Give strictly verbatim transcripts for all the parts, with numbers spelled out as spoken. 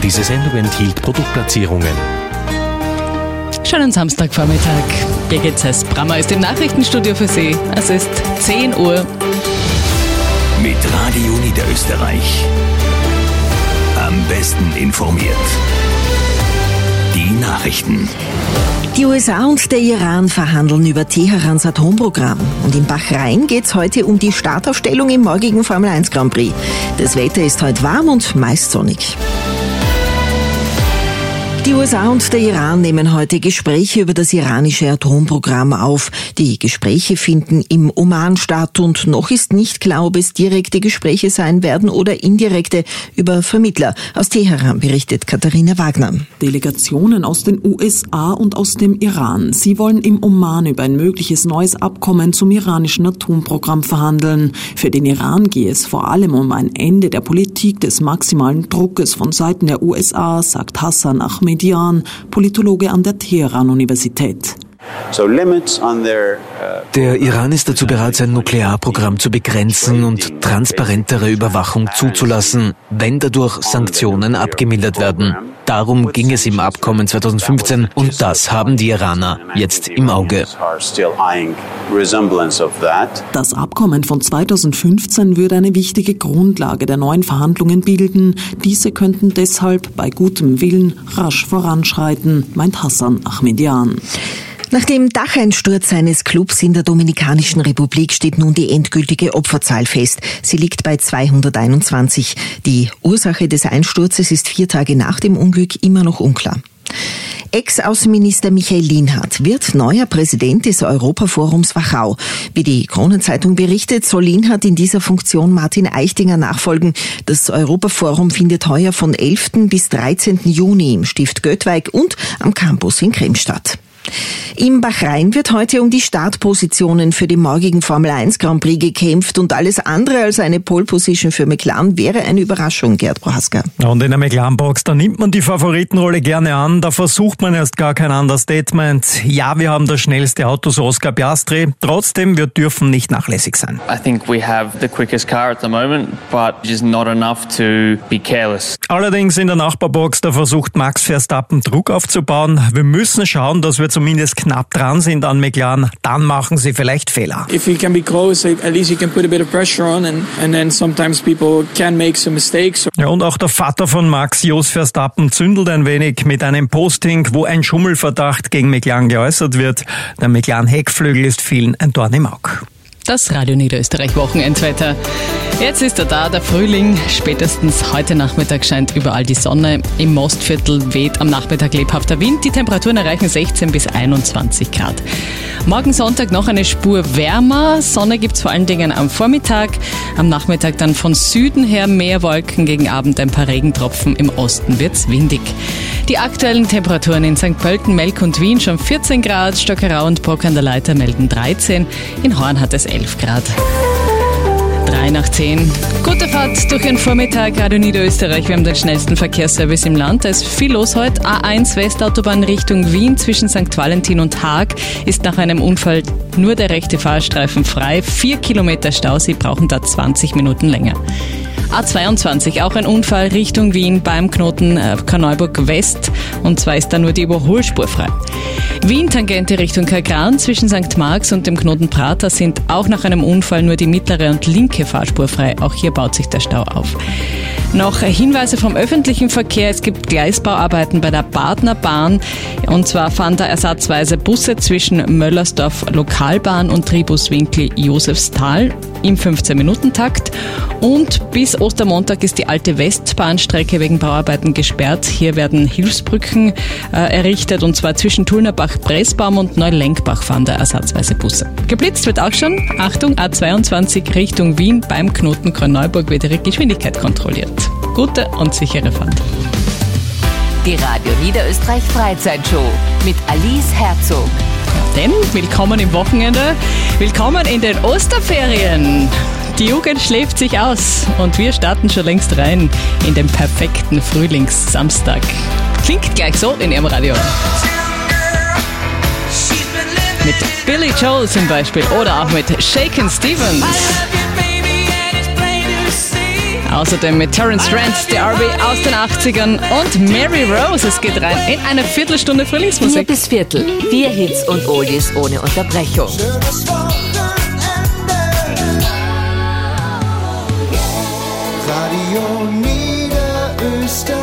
Diese Sendung enthielt Produktplatzierungen. Schönen Samstagvormittag. Birgit Cess-Brammer ist im Nachrichtenstudio für Sie. Es ist zehn Uhr. Mit Radio Niederösterreich. Am besten informiert. Die Nachrichten. Die U S A und der Iran verhandeln über Teherans Atomprogramm. Und in Bahrain geht es heute um die Startaufstellung im morgigen Formel eins Grand Prix. Das Wetter ist heute warm und meist sonnig. Die U S A und der Iran nehmen heute Gespräche über das iranische Atomprogramm auf. Die Gespräche finden im Oman statt und noch ist nicht klar, ob es direkte Gespräche sein werden oder indirekte über Vermittler. Aus Teheran berichtet Katharina Wagner. Delegationen aus den U S A und aus dem Iran. Sie wollen im Oman über ein mögliches neues Abkommen zum iranischen Atomprogramm verhandeln. Für den Iran gehe es vor allem um ein Ende der Politik des maximalen Druckes von Seiten der U S A, sagt Hassan Ahmedian, Politologe an der Teheran-Universität. Der Iran ist dazu bereit, sein Nuklearprogramm zu begrenzen und transparentere Überwachung zuzulassen, wenn dadurch Sanktionen abgemildert werden. Darum ging es im Abkommen zweitausendfünfzehn und das haben die Iraner jetzt im Auge. Das Abkommen von zweitausendfünfzehn würde eine wichtige Grundlage der neuen Verhandlungen bilden. Diese könnten deshalb bei gutem Willen rasch voranschreiten, meint Hassan Ahmedian. Nach dem Dacheinsturz eines Clubs in der Dominikanischen Republik steht nun die endgültige Opferzahl fest. Sie liegt bei zweihunderteinundzwanzig. Die Ursache des Einsturzes ist vier Tage nach dem Unglück immer noch unklar. Ex-Außenminister Michael Lienhard wird neuer Präsident des Europaforums Wachau. Wie die Kronenzeitung berichtet, soll Lienhard in dieser Funktion Martin Eichtinger nachfolgen. Das Europaforum findet heuer von elften bis dreizehnten Juni im Stift Göttweig und am Campus in Krems statt. Im Bahrain wird heute um die Startpositionen für den morgigen Formel eins Grand Prix gekämpft und alles andere als eine Pole Position für McLaren wäre eine Überraschung, Gerd Prohaska. Und in der McLaren-Box, da nimmt man die Favoritenrolle gerne an, da versucht man erst gar kein Understatement. Ja, wir haben das schnellste Auto, so Oscar Piastri, trotzdem, wir dürfen nicht nachlässig sein. I think we have the quickest car at the moment, but just not enough to be careless. Allerdings in der Nachbarbox, da versucht Max Verstappen Druck aufzubauen. Wir müssen schauen, dass wir zumindest knapp dran sind an McLaren, dann machen sie vielleicht Fehler. If you can be close, at least you can put a bit of pressure on and, and then sometimes people can make some mistakes. Ja, und auch der Vater von Max, Jos Verstappen, zündelt ein wenig mit einem Posting, wo ein Schummelverdacht gegen McLaren geäußert wird. Der McLaren-Heckflügel ist vielen ein Dorn im Auge. Das Radio Niederösterreich Wochenendwetter. Jetzt ist er da, der Frühling. Spätestens heute Nachmittag scheint überall die Sonne. Im Mostviertel weht am Nachmittag lebhafter Wind. Die Temperaturen erreichen sechzehn bis einundzwanzig Grad. Morgen Sonntag noch eine Spur wärmer. Sonne gibt's vor allen Dingen am Vormittag. Am Nachmittag dann von Süden her mehr Wolken, gegen Abend ein paar Regentropfen. Im Osten wird's windig. Die aktuellen Temperaturen in Sankt Pölten, Melk und Wien schon vierzehn Grad. Stockerau und Brock an der Leiter melden dreizehn. In Horn hat es elf Grad. Drei nach zehn. Gute Fahrt durch den Vormittag. Radio Niederösterreich. Wir haben den schnellsten Verkehrsservice im Land. Da ist viel los heute. A eins Westautobahn Richtung Wien zwischen Sankt Valentin und Haag ist nach einem Unfall nur der rechte Fahrstreifen frei. Vier Kilometer Stau. Sie brauchen da zwanzig Minuten länger. A zweiundzwanzig, auch ein Unfall Richtung Wien beim Knoten äh, Korneuburg West, und zwar ist da nur die Überholspur frei. Wien-Tangente Richtung Kagran zwischen Sankt Marx und dem Knoten Prater sind auch nach einem Unfall nur die mittlere und linke Fahrspur frei. Auch hier baut sich der Stau auf. Noch Hinweise vom öffentlichen Verkehr. Es gibt Gleisbauarbeiten bei der Badner Bahn. Und zwar fahren da ersatzweise Busse zwischen Möllersdorf Lokalbahn und Tribuswinkel Josefsthal im fünfzehn-Minuten-Takt. Und bis Ostermontag ist die alte Westbahnstrecke wegen Bauarbeiten gesperrt. Hier werden Hilfsbrücken äh, errichtet, und zwar zwischen Tullnerbach-Pressbaum und Neulenkbach fahren da ersatzweise Busse. Geblitzt wird auch schon. Achtung, A zweiundzwanzig Richtung Wien beim Knoten Korneuburg wird ihre Geschwindigkeit kontrolliert. Gute und sichere Fahrt. Die Radio Niederösterreich Freizeitshow mit Alice Herzog. Denn willkommen im Wochenende, willkommen in den Osterferien. Die Jugend schläft sich aus und wir starten schon längst rein in den perfekten Frühlingssamstag. Klingt gleich so in Ihrem Radio. Mit Billy Joel zum Beispiel oder auch mit Shakin' Stevens. Außerdem mit Terence Trent, The R B aus den achtzigern und Mary Rose. Es geht rein in eine Viertelstunde Frühlingsmusik. Vier bis Viertel. Vier Hits und Oldies ohne Unterbrechung. Radio Niederösterreich.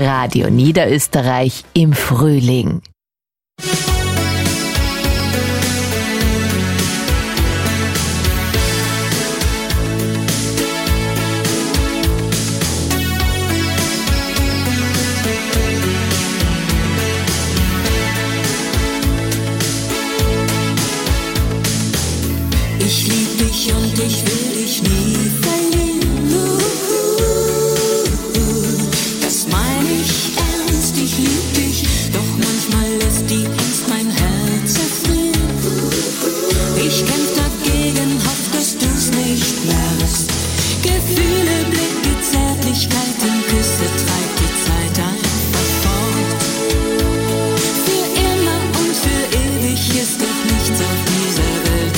Radio Niederösterreich im Frühling. Ich lieb dich und ich will dich nie verlieren. Das meine ich ernst, ich lieb dich, doch manchmal lässt die Angst mein Herz erfrieren. Ich kämpf dagegen, hoff, dass du's nicht merkst. Gefühle, Blicke, Zärtlichkeiten, Küsse, treibt die Zeit einfach fort. Für immer und für ewig ist doch nichts auf dieser Welt.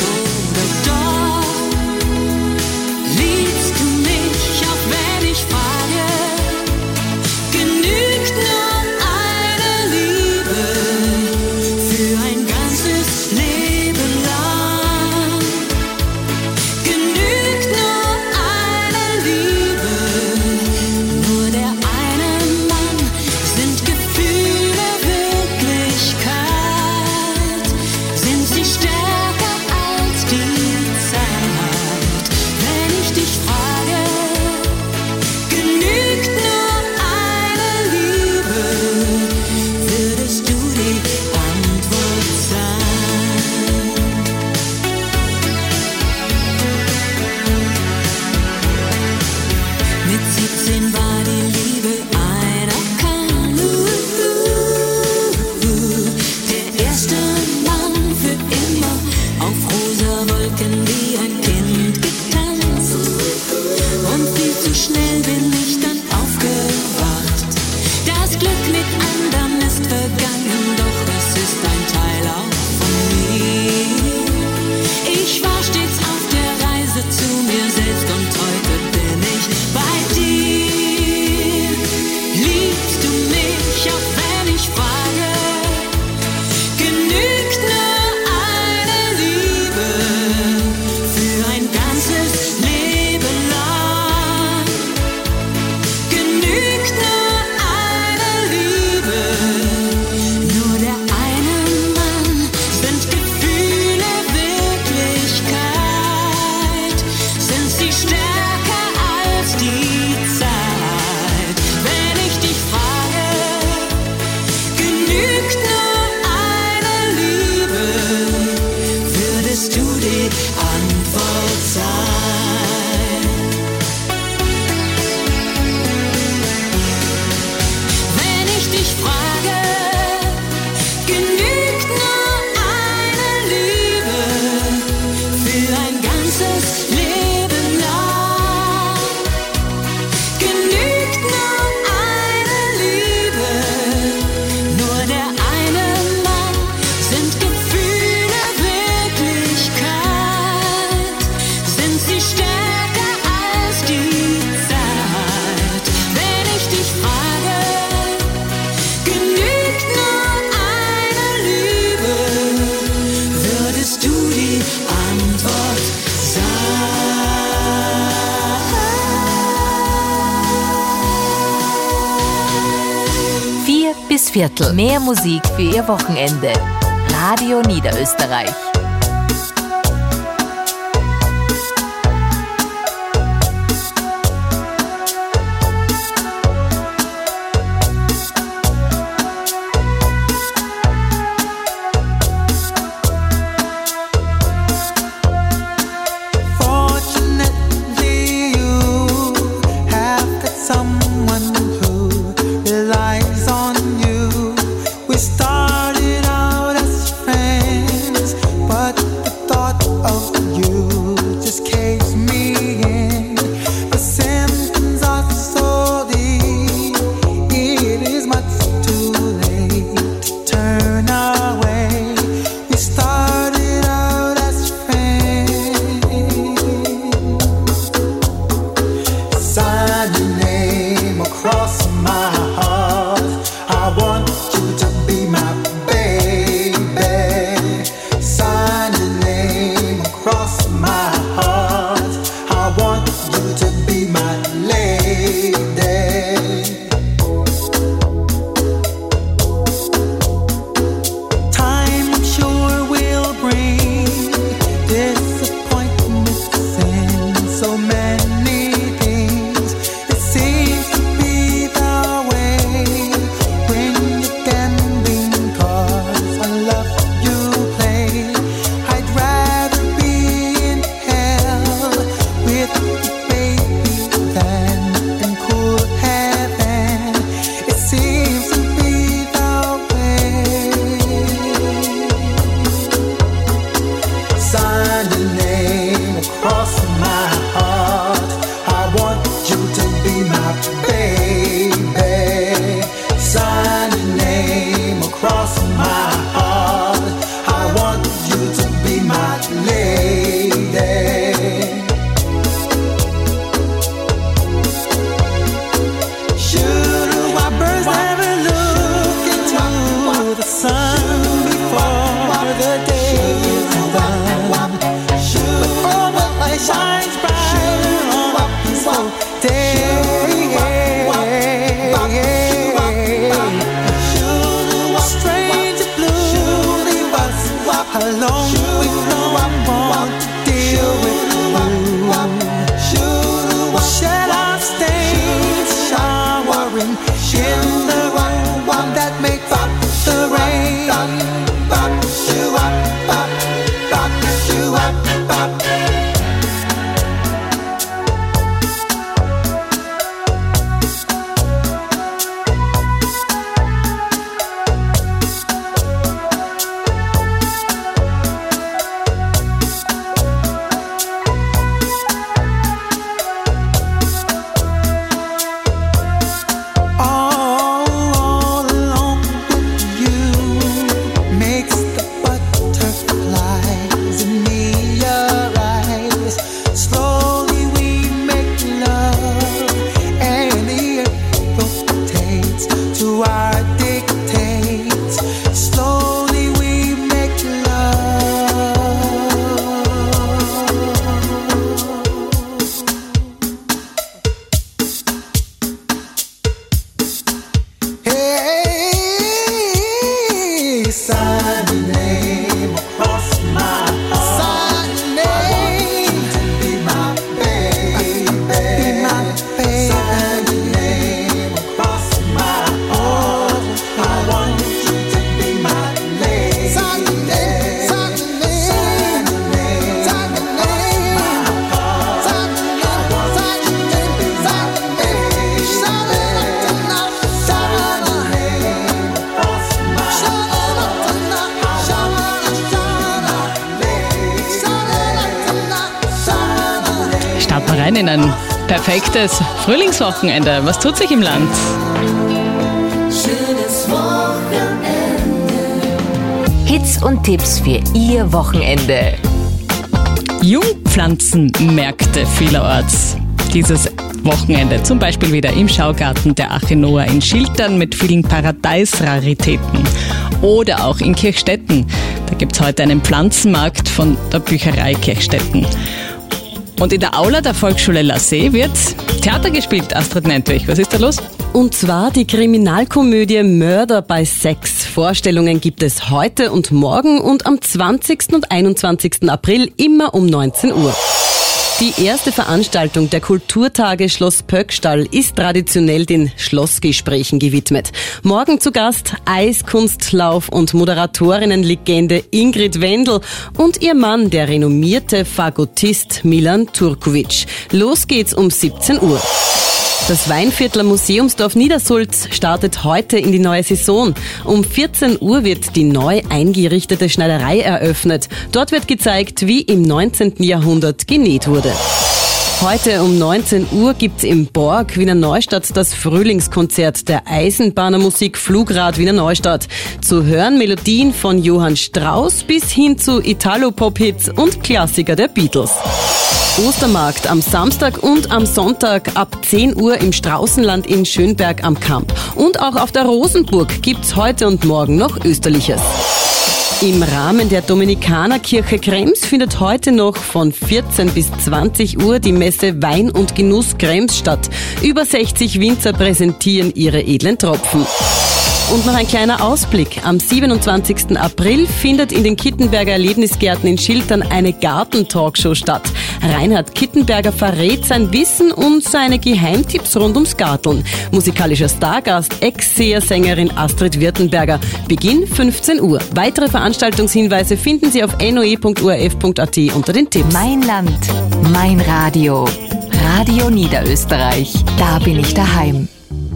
Viertel. Mehr Musik für Ihr Wochenende. Radio Niederösterreich. Started out as friends. rein in ein perfektes Frühlingswochenende. Was tut sich im Land? Schönes Wochenende. Hits und Tipps für Ihr Wochenende. Jungpflanzenmärkte vielerorts. Dieses Wochenende zum Beispiel wieder im Schaugarten der Arche Noah in Schiltern mit vielen Paradeisraritäten. Oder auch in Kirchstetten. Da gibt es heute einen Pflanzenmarkt von der Bücherei Kirchstetten. Und in der Aula der Volksschule Lassee wird Theater gespielt. Astrid Nentwich, was ist da los? Und zwar die Kriminalkomödie Mörder bei Sex. Vorstellungen gibt es heute und morgen und am zwanzigsten und einundzwanzigsten April immer um neunzehn Uhr. Die erste Veranstaltung der Kulturtage Schloss Pöckstall ist traditionell den Schlossgesprächen gewidmet. Morgen zu Gast Eiskunstlauf- und Moderatorinnenlegende Ingrid Wendel und ihr Mann, der renommierte Fagottist Milan Turkovic. Los geht's um siebzehn Uhr. Das Weinviertler Museumsdorf Niedersulz startet heute in die neue Saison. Um vierzehn Uhr wird die neu eingerichtete Schneiderei eröffnet. Dort wird gezeigt, wie im neunzehnten Jahrhundert genäht wurde. Heute um neunzehn Uhr gibt's im Borg Wiener Neustadt das Frühlingskonzert der Eisenbahnermusik Flugrad Wiener Neustadt. Zu hören Melodien von Johann Strauss bis hin zu Italo-Pop-Hits und Klassiker der Beatles. Ostermarkt am Samstag und am Sonntag ab zehn Uhr im Straußenland in Schönberg am Kamp. Und auch auf der Rosenburg gibt's heute und morgen noch Österliches. Im Rahmen der Dominikanerkirche Krems findet heute noch von vierzehn bis zwanzig Uhr die Messe Wein und Genuss Krems statt. Über sechzig Winzer präsentieren ihre edlen Tropfen. Und noch ein kleiner Ausblick. Am siebenundzwanzigsten April findet in den Kittenberger Erlebnisgärten in Schiltern eine Gartentalkshow statt. Reinhard Kittenberger verrät sein Wissen und seine Geheimtipps rund ums Garteln. Musikalischer Stargast, Ex-Seher-Sängerin Astrid Wirtenberger. Beginn fünfzehn Uhr. Weitere Veranstaltungshinweise finden Sie auf n o e punkt o r f punkt a t unter den Tipps. Mein Land, mein Radio. Radio Niederösterreich. Da bin ich daheim.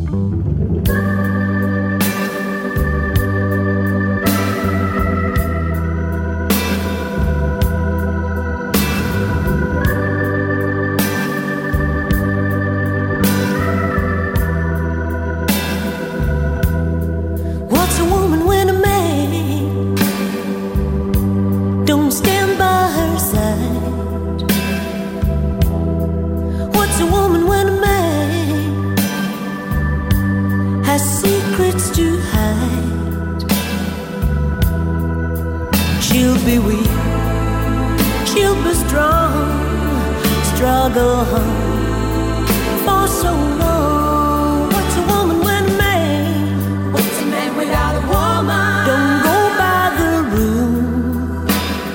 She'll be weak, she'll be strong, struggle hard for so long. What's a woman when a man? What's a man without a woman? Don't go by the rule.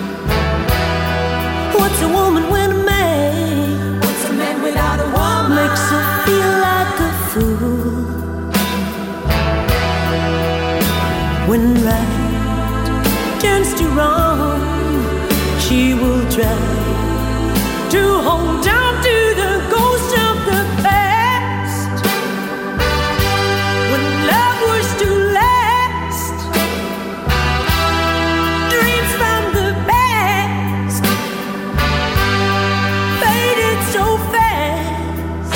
What's a woman when a man? What's a man without a woman? Makes her feel like a fool. When right turns to wrong, she will try to hold on to the ghost of the past. When love was to last, dreams from the past faded so fast.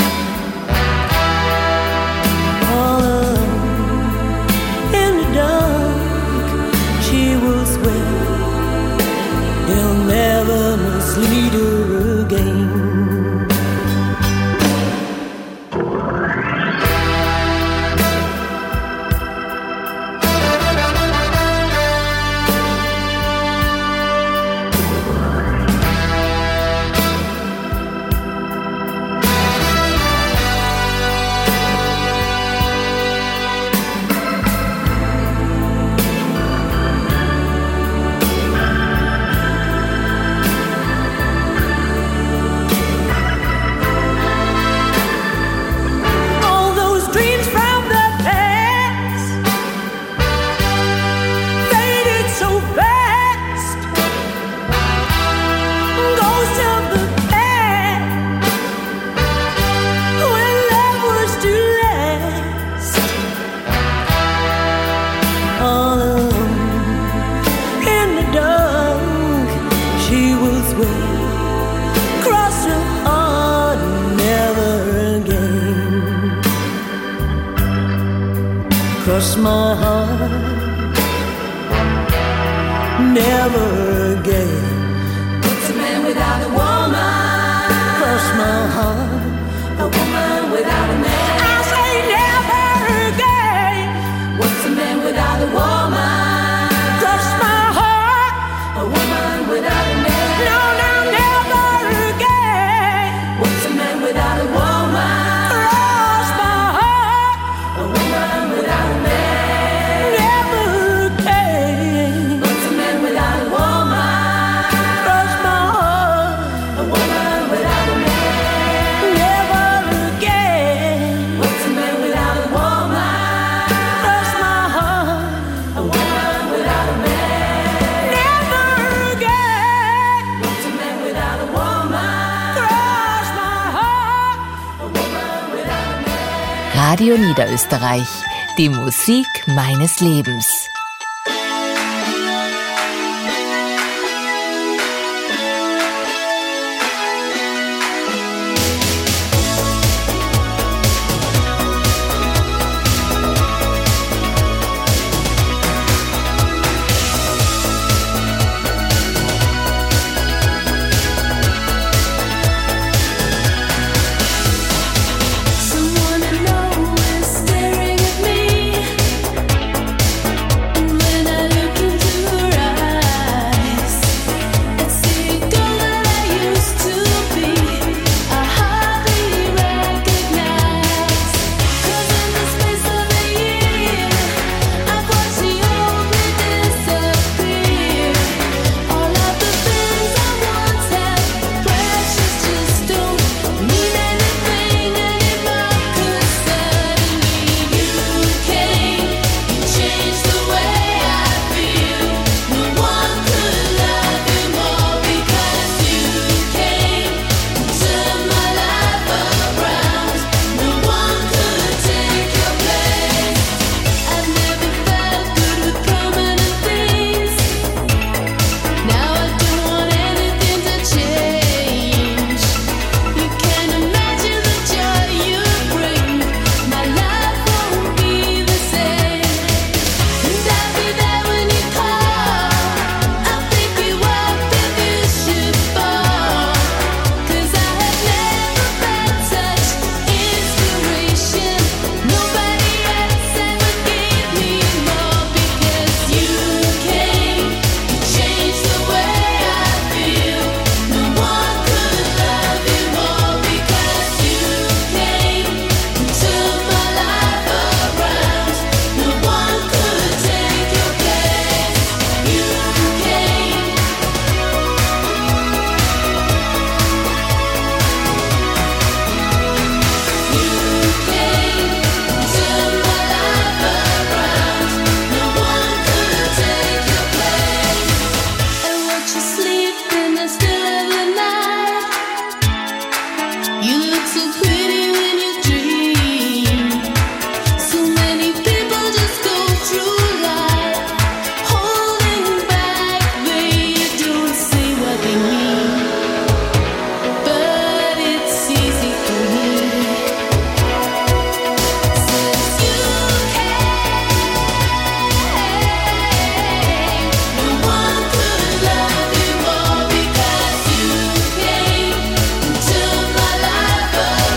All alone in the dark, she will swear he'll never mislead her again. cross my heart, never again. What's a man without a woman? Cross my heart, a woman without a man. I say never again. What's a man without a woman? cross my heart, A woman without a man. no, no, never again. What's a man without a woman? Cross my heart, A woman without a man. never again. What's a man without a woman? Cross my heart, A woman without a man. never again. What's a man without a woman? Cross my heart, A woman without a man. never again. What's a man without a woman? Cross my heart. A woman without a man. Radio Niederösterreich. Die Musik meines Lebens. Someone I know is staring at me, and when I look into her eyes, I see a girl that I used to be. I hardly recognize, 'cause in the space of a year, I've watched the old me disappear. All of the things I once had precious just don't mean anything anymore. 'Cause suddenly you came, you changed the way I feel. No one could love you more because you came and turned my life around. No one could take your place. I've never felt good with permanent things. Now I don't want anything to change. You can't imagine the joy you bring. My life won't be the same. And I'll be there when you call. I'll pick you up if you should fall. 'Cause I have never felt such inspiration. Nobody else ever gave me more. Because you came, you changed the way I feel. No one could love you more. Because you came and turned my life around. No one could take your place. You came. You came and turned my life around. No one could take your place. I watch you sleep in the still of the night. You look so pretty when you dream. So many people just go through life holding back. They don't say what they mean, but it's easy for me. Since you came, no one could love you more. Because you came and turned my life around.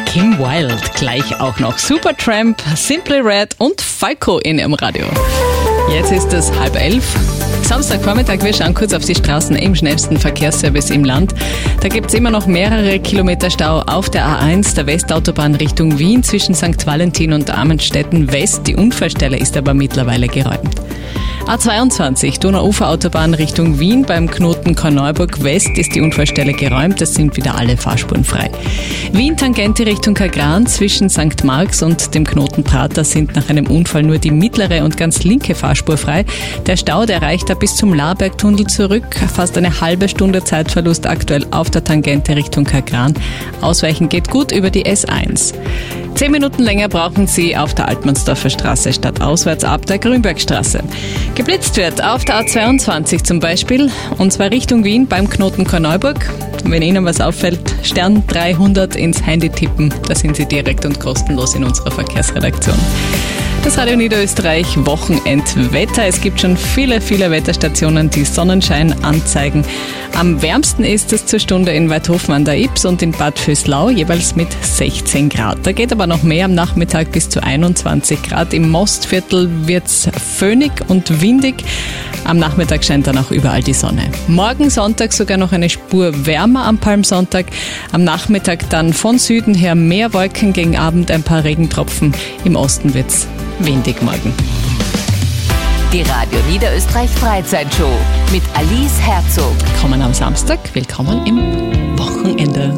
Kim Wilde gleich auch noch. Supertramp, Simply Red und Falco in ihrem Radio. Jetzt ist es halb elf. Samstagvormittag, wir schauen kurz auf die Straßen im schnellsten Verkehrsservice im Land. Da gibt es immer noch mehrere Kilometer Stau auf der A eins, der Westautobahn Richtung Wien zwischen Sankt Valentin und Ammenstetten West. Die Unfallstelle ist aber mittlerweile geräumt. A zweiundzwanzig, Donauuferautobahn Richtung Wien, beim Knoten Korneuburg West ist die Unfallstelle geräumt, es sind wieder alle Fahrspuren frei. Wien-Tangente Richtung Kagran zwischen Sankt Marx und dem Knoten Prater sind nach einem Unfall nur die mittlere und ganz linke Fahrspur frei. Der Stau, der reicht da bis zum Laarbergtunnel zurück, fast eine halbe Stunde Zeitverlust aktuell auf der Tangente Richtung Kagran. Ausweichen geht gut über die S eins. Zehn Minuten länger brauchen Sie auf der Altmannsdorfer Straße statt auswärts ab der Grünbergstraße. Geblitzt wird auf der A zweiundzwanzig zum Beispiel, und zwar Richtung Wien beim Knoten Korneuburg. Wenn Ihnen was auffällt, Stern dreihundert ins Handy tippen, da sind Sie direkt und kostenlos in unserer Verkehrsredaktion. Das Radio Niederösterreich Wochenendwetter. Es gibt schon viele, viele Wetterstationen, die Sonnenschein anzeigen. Am wärmsten ist es zur Stunde in Weidhofen an der Ips und in Bad Vöslau, jeweils mit sechzehn Grad. Da geht aber noch mehr am Nachmittag bis zu einundzwanzig Grad. Im Mostviertel wird's föhnig und windig. Am Nachmittag scheint dann auch überall die Sonne. Morgen Sonntag sogar noch eine Spur wärmer am Palmsonntag. Am Nachmittag dann von Süden her mehr Wolken, gegen Abend ein paar Regentropfen. Im Osten wird's windig morgen. Die Radio Niederösterreich Freizeitshow mit Alice Herzog. Kommen am Samstag. Willkommen im Wochenende.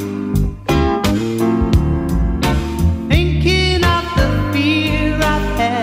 Thinking of the fear I've had.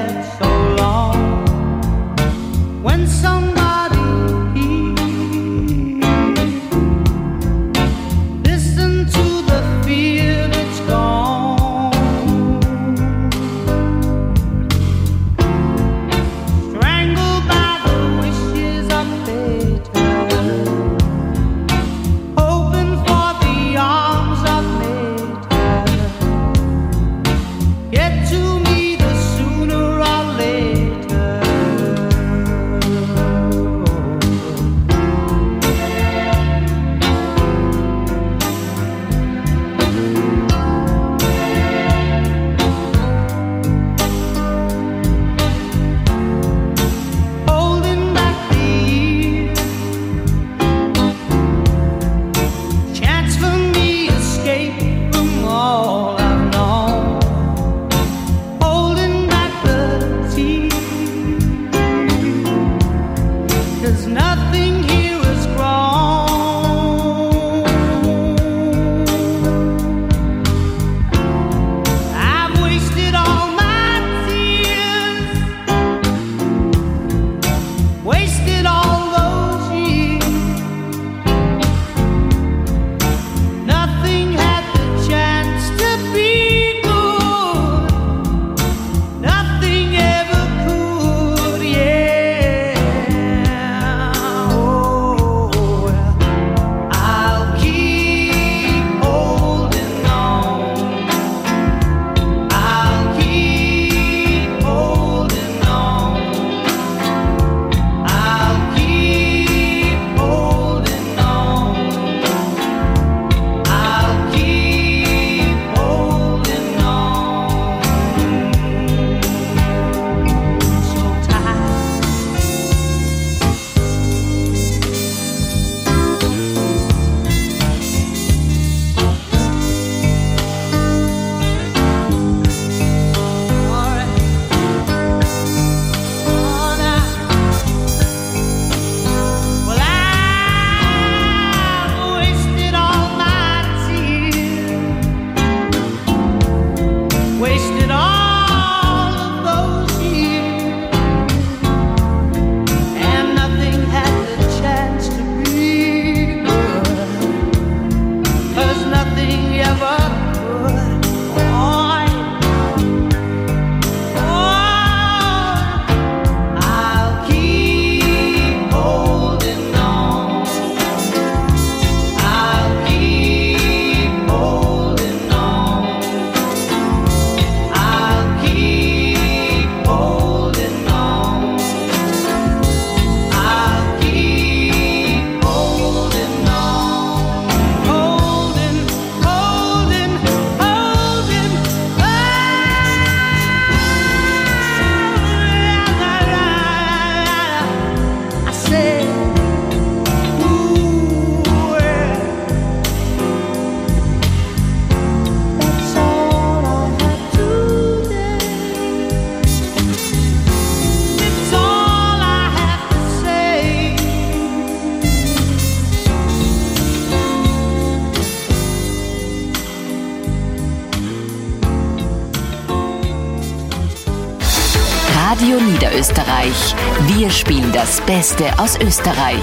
Radio Niederösterreich. Wir spielen das Beste aus Österreich.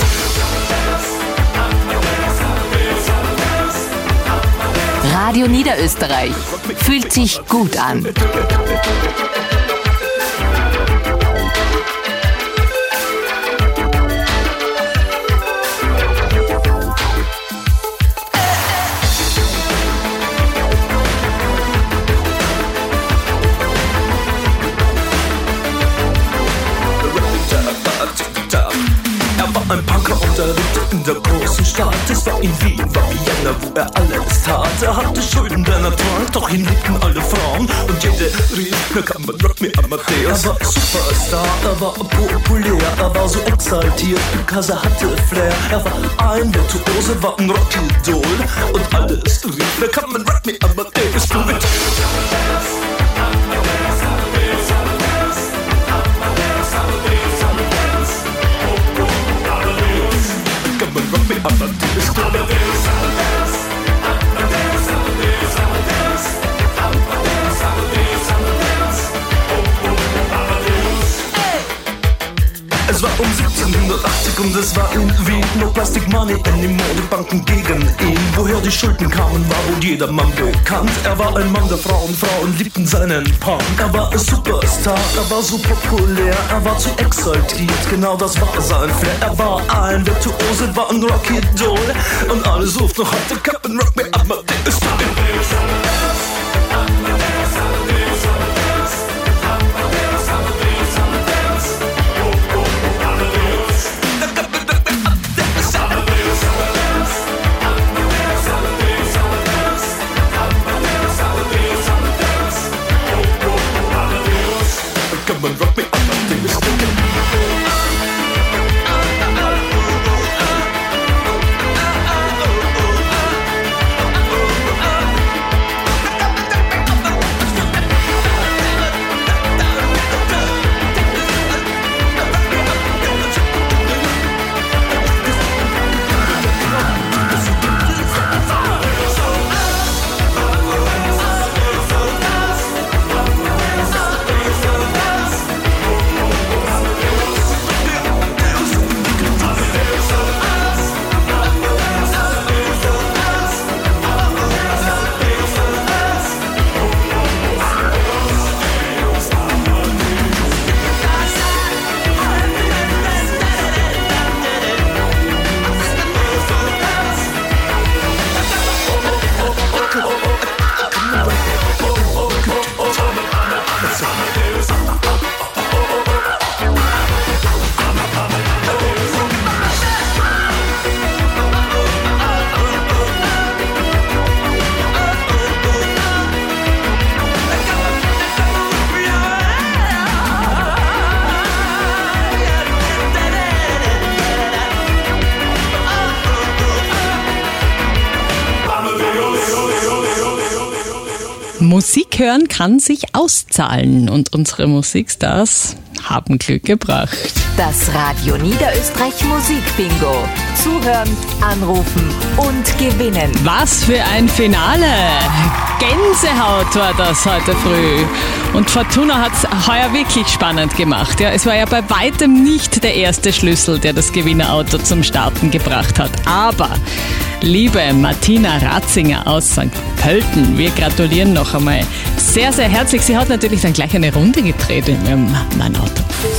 Radio Niederösterreich. Fühlt sich gut an. Ein Punker und er lebte in der großen Stadt. Es war in Wien, war Vienna, wo er alles tat. Er hatte Schulden, denn er trank, doch ihn liebten alle Frauen. Und jede rief, na kann man Rock Me Amadeus. Er war Superstar, er war populär, er war so exaltiert, because er hatte Flair. Er war ein Virtuose, war ein Rockidol. Und alles rief, na kann man Rock Me Amadeus. Du mit Rock me Amadeus, Amadeus, Amadeus, Amadeus, Amadeus, Amadeus, Amadeus, Amadeus, Amadeus. Es war um siebzehnhundertachtzig und es war in Wien. No Plastic Money anymore, die Banken gegen ihn. Woher die Schulden kamen, war wohl jedermann bekannt. Er war ein Mann der Frauen, Frauen liebten seinen Punk. Er war ein Superstar, er war so populär, er war zu exaltiert, genau das war sein Flair. Er war ein Virtuose, war ein Rockidol. Und alle suchten noch heute Captain Rock Me Amadeus. Come on, rock me Amadeus. Musik hören kann sich auszahlen und unsere Musikstars haben Glück gebracht. Das Radio Niederösterreich Musikbingo. Zuhören, anrufen und gewinnen. Was für ein Finale! Gänsehaut war das heute früh. Und Fortuna hat es heuer wirklich spannend gemacht. Ja, es war ja bei weitem nicht der erste Schlüssel, der das Gewinnerauto zum Starten gebracht hat. Aber, liebe Martina Ratzinger aus Sankt Pölten, wir gratulieren noch einmal sehr, sehr herzlich. Sie hat natürlich dann gleich eine Runde gedreht in ihrem neuen Auto.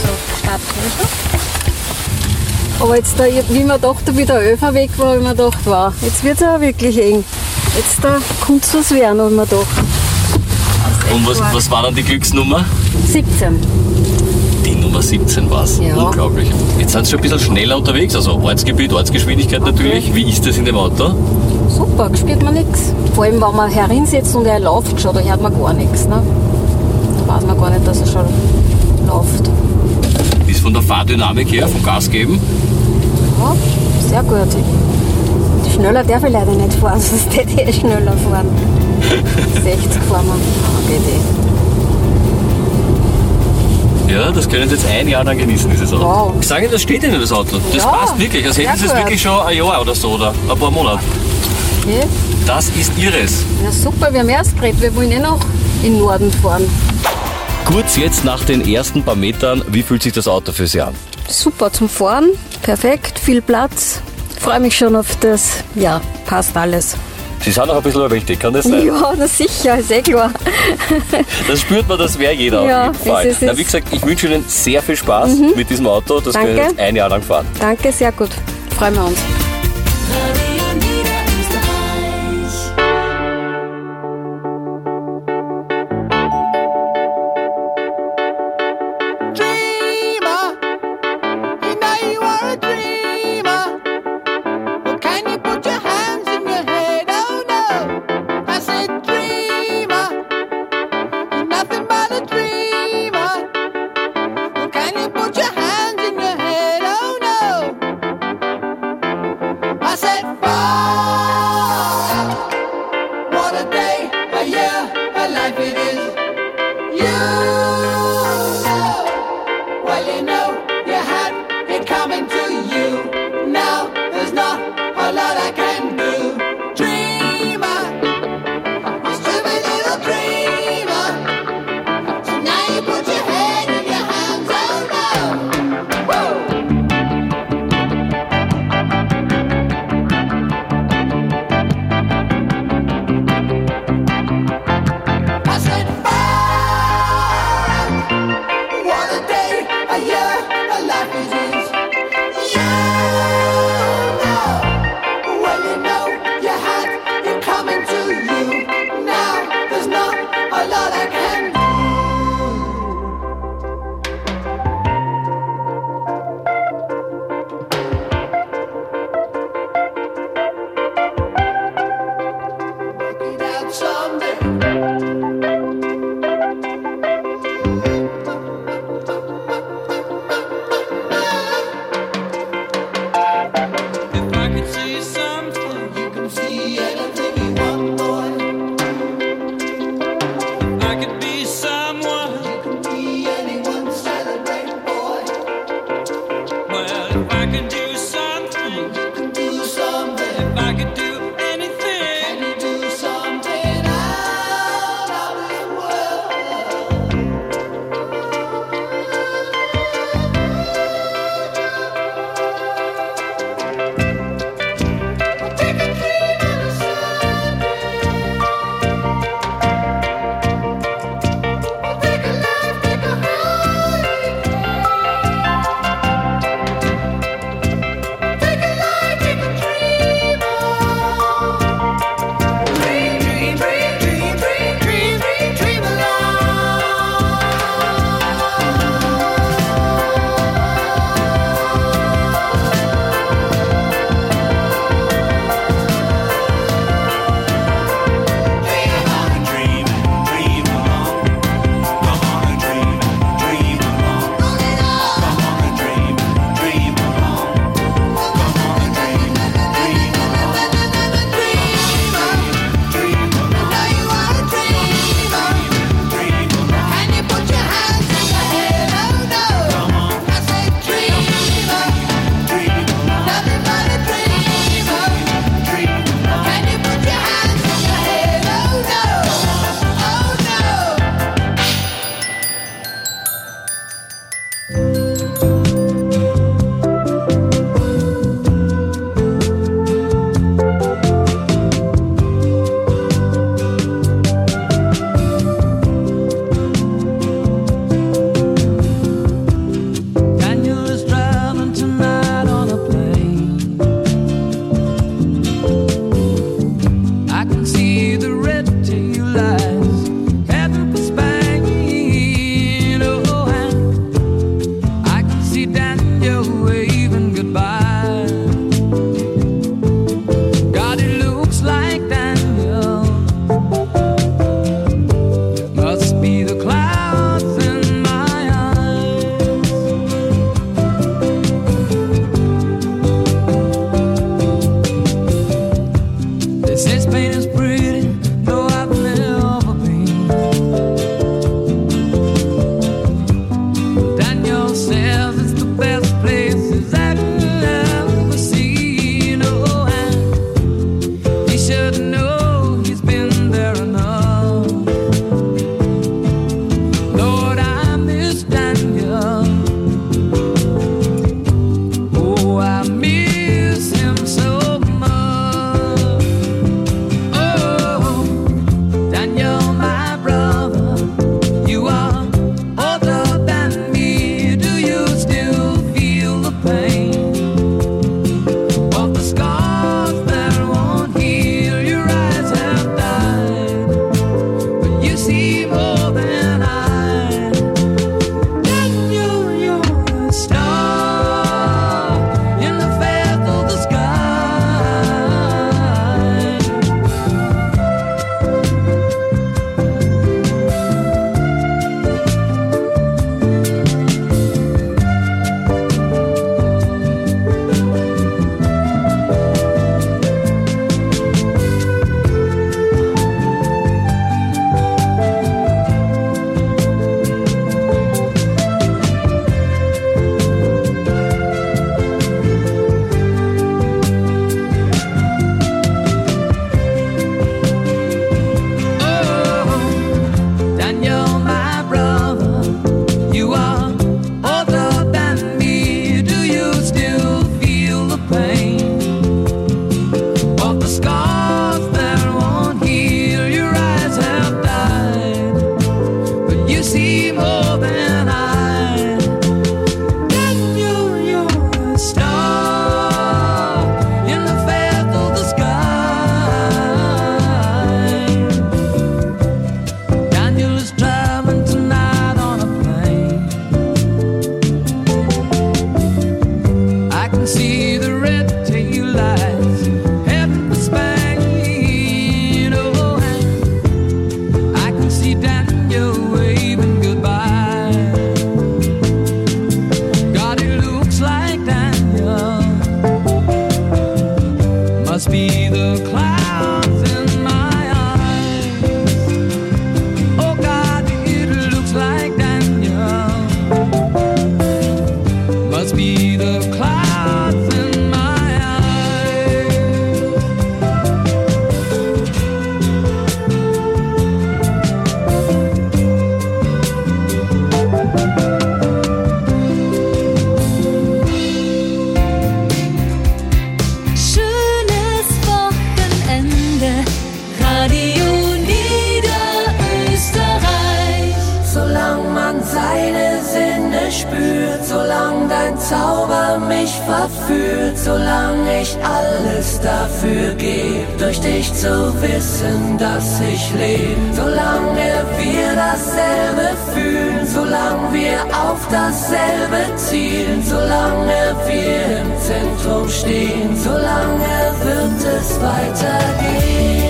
Aber jetzt, da, wie man dachte, wie der Öfer weg war, habe ich mir gedacht, wow, jetzt wird es auch wirklich eng. Jetzt da kommt es was werden, habe ich mir gedacht. Und was, was war dann die Glücksnummer? siebzehn. Die Nummer siebzehn war es. Ja. Unglaublich. Jetzt sind Sie schon ein bisschen schneller unterwegs, also Ortsgebiet, Ortsgeschwindigkeit okay. Natürlich. Wie ist das in dem Auto? Super, spürt man nichts. Vor allem, wenn man herinsetzt und er läuft schon, da hört man gar nichts. Ne? Da weiß man gar nicht, dass er schon läuft. Ist von der Fahrdynamik her, vom Gas geben? Ja, sehr gut. Schneller darf ich leider nicht fahren, sonst hätte ich schneller fahren. sechzig fahren wir. Geht eh. Ja, das können Sie jetzt ein Jahr lang genießen, dieses Auto. Wow. Ich sage Ihnen, das steht Ihnen, das Auto. Das ja, passt wirklich, als hätten Sie es wirklich schon ein Jahr oder so oder ein paar Monate. Okay. Das ist Ihres. Ja super, wir haben erst geredet, wir wollen eh noch in den Norden fahren. Kurz jetzt nach den ersten paar Metern, wie fühlt sich das Auto für Sie an? Super zum Fahren, perfekt, viel Platz. Freue mich schon auf das, ja, passt alles. Sie sind auch ein bisschen überwältigt, kann das sein? Ja, na sicher, ist eh klar. Das spürt man, das wäre jeder Ja, auf jeden Fall. es ist- Na, wie gesagt, ich wünsche Ihnen sehr viel Spaß Mhm. mit diesem Auto, das Danke. wir jetzt ein Jahr lang fahren. Danke, sehr gut. Freuen wir uns. can see the red tail lights heading for Spain. Oh, and I can see Daniel waving goodbye. God, it looks like Daniel must be the clouds in my eyes. Oh God, it looks like Daniel must be the clouds in my eyes. Schönes Wochenende, Radio Niederösterreich. Solang man seine Sinne spürt, solang dein Zauber mich verführt, solang ich alles dafür geb, durch dich zu wissen, dass ich leb. Solange wir dasselbe fühlen, solange wir auf dasselbe zielen, solange wir im Zentrum stehen, solange wird es weitergehen.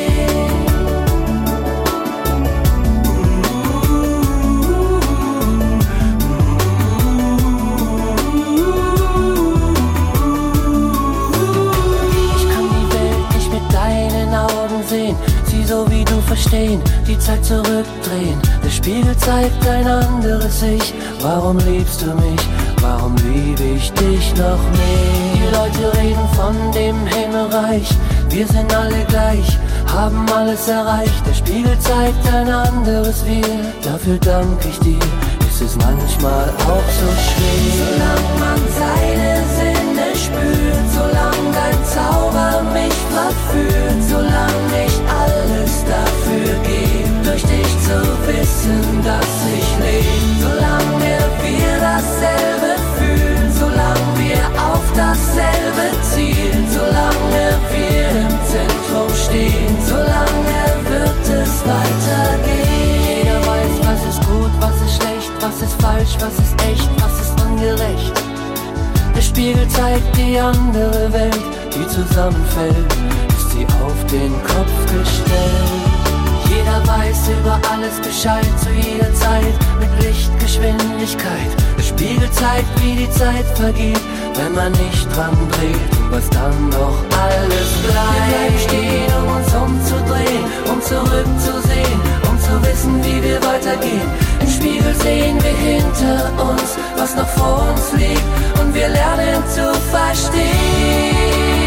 Sie so wie du verstehen, die Zeit zurückdrehen. Der Spiegel zeigt ein anderes Ich. Warum liebst du mich? Warum liebe ich dich noch mehr? Die Leute reden von dem Himmelreich. Wir sind alle gleich, haben alles erreicht. Der Spiegel zeigt ein anderes Wir. Dafür danke ich dir. Ist es manchmal auch so schwer. Solange man seine Sinne spürt, solange dein Zauber mich verführt, solange ich alles dafür gebe, durch dich zu wissen, dass ich lebe. Solange wir dasselbe fühlen, solange wir auf dasselbe zielen, solange wir im Zentrum stehen, solange wird es weitergehen. Jeder weiß, was ist gut, was ist schlecht, was ist falsch, was ist echt, was ist ungerecht. Der Spiegel zeigt die andere Welt, die zusammenfällt, ist sie auf den Kopf gestellt. Jeder weiß über alles Bescheid, zu jeder Zeit, mit Lichtgeschwindigkeit. Der Spiegel zeigt, wie die Zeit vergeht, wenn man nicht dran dreht, was dann doch alles bleibt. Wir bleiben stehen, um uns umzudrehen, um zurückzusehen, um zu wissen, wie wir weitergehen. Im Spiegel sehen wir hinter uns, was noch vor uns liegt, und wir lernen zu verstehen.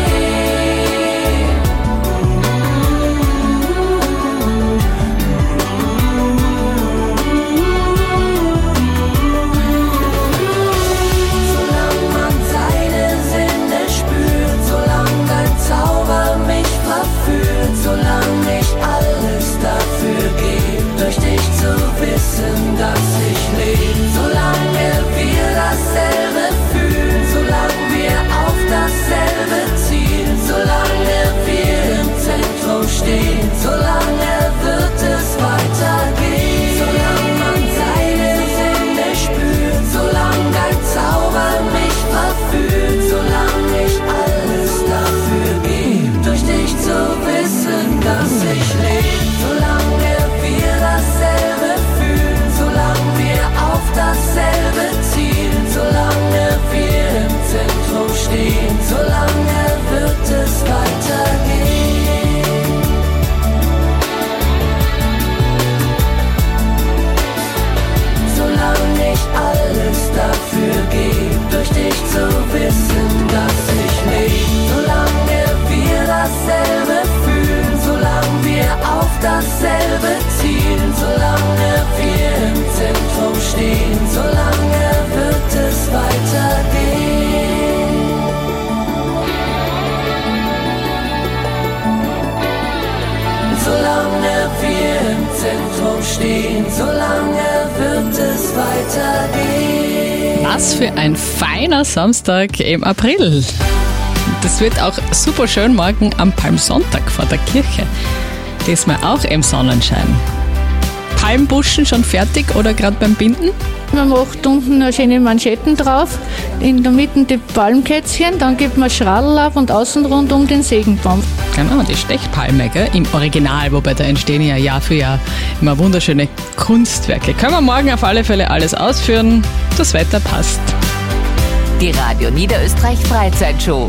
Solange man seine Sinne spürt, solange dein Zauber mich verführt, solange ich alles dafür gebe, durch dich zu wissen, dass ich lebe. Solange wir dasselbe fühlen, solange wir auf dasselbe zielen, solange wir im Zentrum stehen, solange wird es weitergehen. Solange man seine Sinne spürt, solange dein Zauber mich verführt, solange ich alles dafür gebe, durch dich zu wissen, dass ich lebe. Solange wir dasselbe fühlen, solange wir auf dasselbe zielen, solange wir im Zentrum stehen, solange wird es weitergehen. Solange ich alles dafür gebe, durch dich zu wissen, dass ich lebe. Solange wir dasselbe fühlen, solange wir auf dasselbe zielen, solange wir im Zentrum stehen, solange wird es weitergehen. Solange wir im Zentrum stehen, solange wird es weitergehen. Was für ein feiner Samstag im April. Das wird auch super schön morgen am Palmsonntag vor der Kirche. Diesmal auch im Sonnenschein. Palmbuschen schon fertig oder gerade beim Binden? Man macht unten eine schöne Manschetten drauf, in der Mitte die Palmkätzchen, dann gibt man Schradl auf und außen rund um den Segenbaum. Genau, die Stechpalme, gell? Im Original, wobei da entstehen ja Jahr für Jahr immer wunderschöne Kunstwerke. Können wir morgen auf alle Fälle alles ausführen, das Wetter passt. Die Radio Niederösterreich Freizeitshow.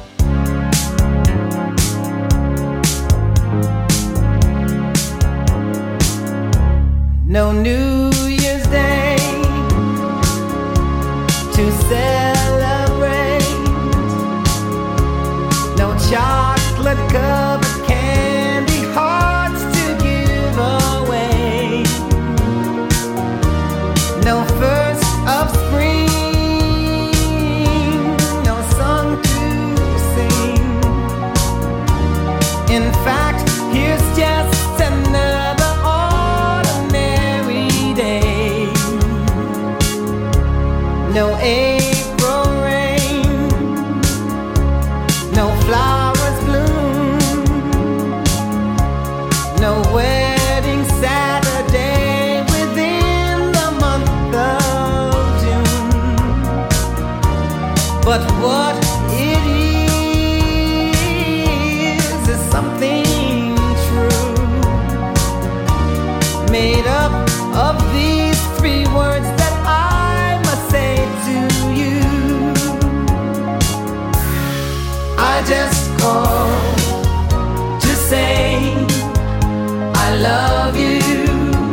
No New Year's Day to celebrate. No chocolate covered candy hearts to give away. No first of spring, no song to sing. In fact, here's just another no April rain, no flowers bloom, no wedding Saturday within the month of June. But what it is is something true, made up of these three words that I must say to you. I just called to say I love you.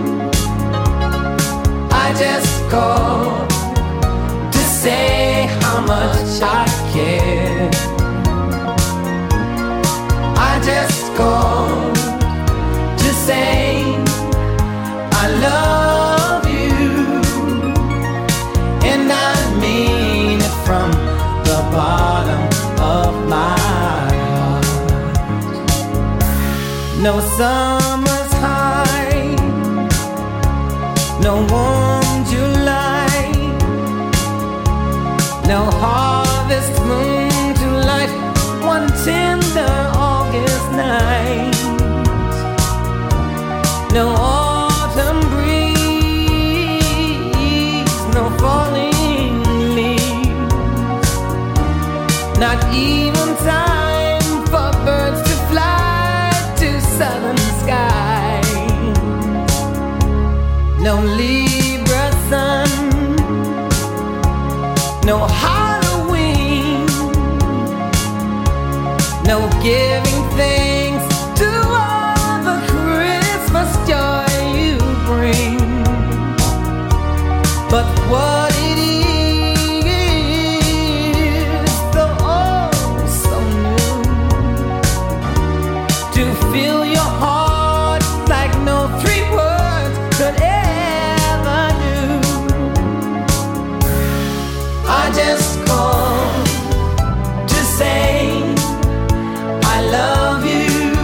I just called to say how much I care. I just called to say I love you, and I mean it from the bottom of my heart. No summer's high, no warm July, no harvest moon to light one tender August night, no autumn breeze, no falling leaves, not even time for birds to fly to southern skies, no Libra sun, no Halloween, no giving thanks to all the Christmas joy you bring. But what it is, though oh so new, to fill your heart like no three words could ever do. I just called to say I love you.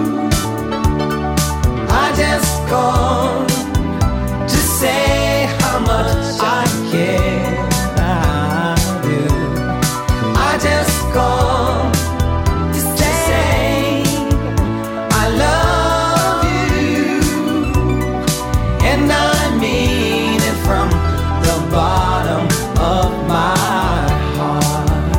I just called to say how much I care. I do. I just called to say I love you, and I mean it from the bottom of my heart.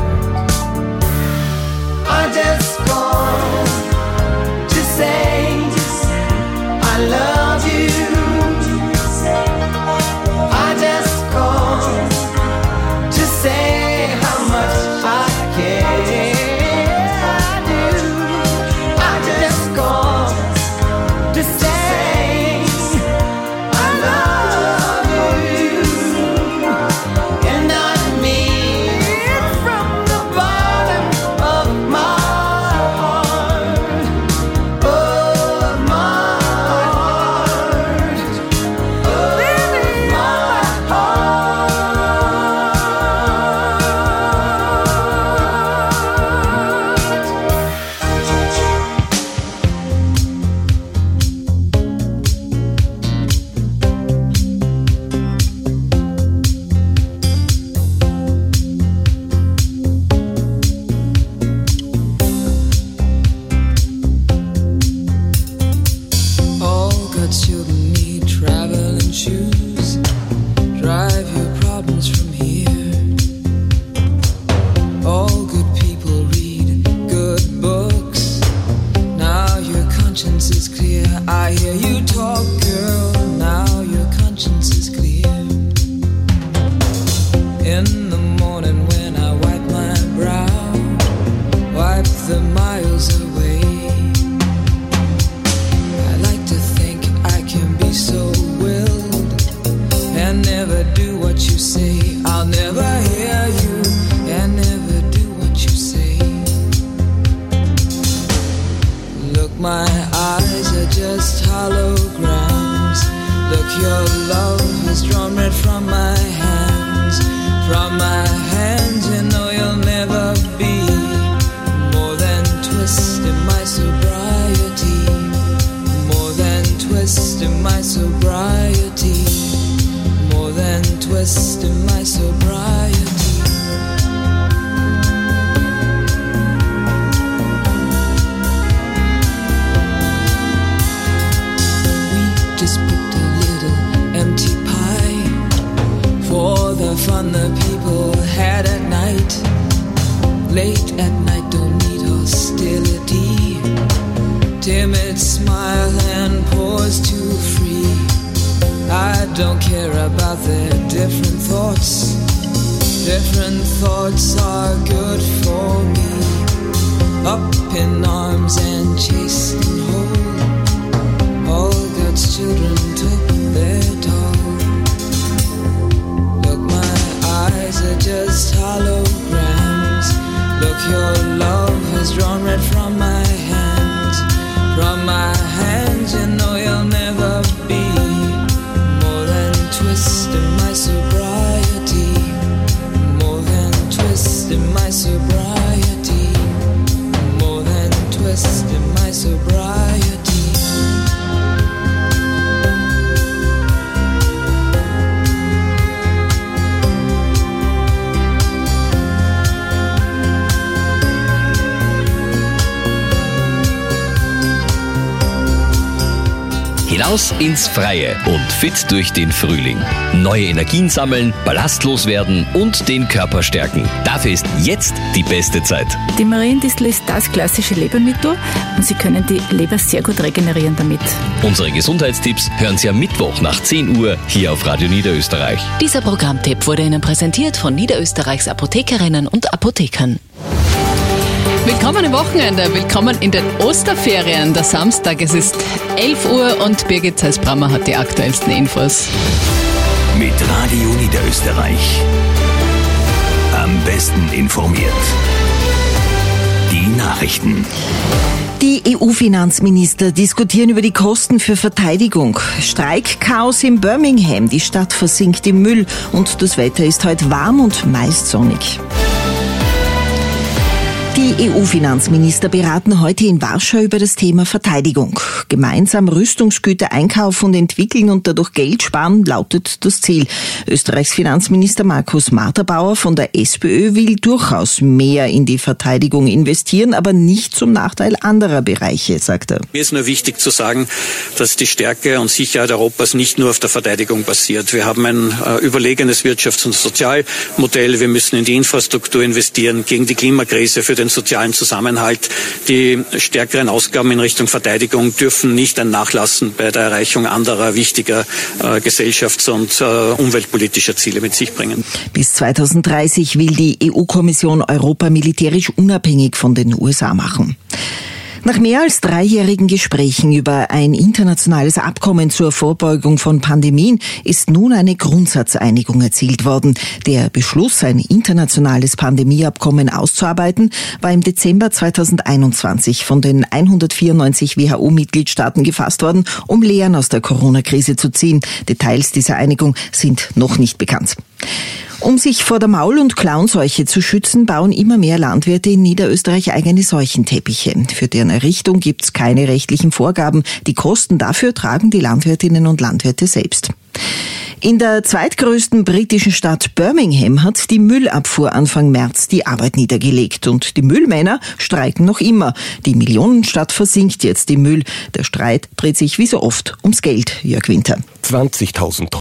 I just called to say I love you. I just called to say how much I care. I do. I just called to say I love you, and I mean Late at night, don't need hostility. Timid smile and pause too free. I don't care about their different thoughts. Different thoughts are good for me. Up in arms and chased and whole. All God's children took their toll. Look, my eyes are just holograms. Look, your love has drawn red from my hands. From my hands, you know you'll never be more than twist in my sobriety. More than twist in my sobriety. More than twist in my sobriety. Hinaus ins Freie und fit durch den Frühling. Neue Energien sammeln, ballastlos werden und den Körper stärken. Dafür ist jetzt die beste Zeit. Die Mariendistel ist das klassische Lebermittel und Sie können die Leber sehr gut regenerieren damit. Unsere Gesundheitstipps hören Sie am Mittwoch nach zehn Uhr hier auf Radio Niederösterreich. Dieser Programmtipp wurde Ihnen präsentiert von Niederösterreichs Apothekerinnen und Apothekern. Willkommen im Wochenende, willkommen in den Osterferien. Der Samstag, es ist elf Uhr und Birgit Zeiss-Brammer hat die aktuellsten Infos. Mit Radio Niederösterreich. Am besten informiert. Die Nachrichten. Die E U-Finanzminister diskutieren über die Kosten für Verteidigung. Streikchaos in Birmingham, die Stadt versinkt im Müll und das Wetter ist heute warm und meist sonnig. Die E U-Finanzminister beraten heute in Warschau über das Thema Verteidigung. Gemeinsam Rüstungsgüter einkaufen und entwickeln und dadurch Geld sparen, lautet das Ziel. Österreichs Finanzminister Markus Marterbauer von der SPÖ will durchaus mehr in die Verteidigung investieren, aber nicht zum Nachteil anderer Bereiche, sagt er. Mir ist nur wichtig zu sagen, dass die Stärke und Sicherheit Europas nicht nur auf der Verteidigung basiert. Wir haben ein äh, überlegenes Wirtschafts- und Sozialmodell. Wir müssen in die Infrastruktur investieren, gegen die Klimakrise, für den sozialen Zusammenhalt. Die stärkeren Ausgaben in Richtung Verteidigung dürfen nicht ein Nachlassen bei der Erreichung anderer wichtiger äh, gesellschafts- und äh, umweltpolitischer Ziele mit sich bringen. Bis zweitausenddreißig will die E U-Kommission Europa militärisch unabhängig von den U S A machen. Nach mehr als dreijährigen Gesprächen über ein internationales Abkommen zur Vorbeugung von Pandemien ist nun eine Grundsatzeinigung erzielt worden. Der Beschluss, ein internationales Pandemieabkommen auszuarbeiten, war im Dezember zweitausendeinundzwanzig von den hundertvierundneunzig W H O-Mitgliedstaaten gefasst worden, um Lehren aus der Corona-Krise zu ziehen. Details dieser Einigung sind noch nicht bekannt. Um sich vor der Maul- und Klauenseuche zu schützen, bauen immer mehr Landwirte in Niederösterreich eigene Seuchenteppiche. Für deren Errichtung gibt es keine rechtlichen Vorgaben. Die Kosten dafür tragen die Landwirtinnen und Landwirte selbst. In der zweitgrößten britischen Stadt Birmingham hat die Müllabfuhr Anfang März die Arbeit niedergelegt und die Müllmänner streiken noch immer. Die Millionenstadt versinkt jetzt im Müll. Der Streit dreht sich wie so oft ums Geld, Jörg Winter. zwanzigtausend